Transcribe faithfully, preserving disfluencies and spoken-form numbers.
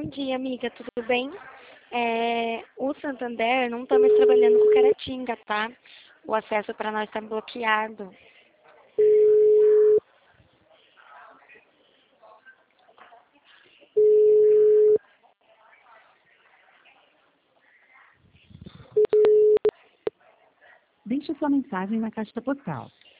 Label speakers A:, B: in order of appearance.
A: dia, amiga, tudo bem? É, o Santander não está mais trabalhando com Caratinga, tá? O acesso para nós está bloqueado.
B: Deixe sua mensagem na caixa postal.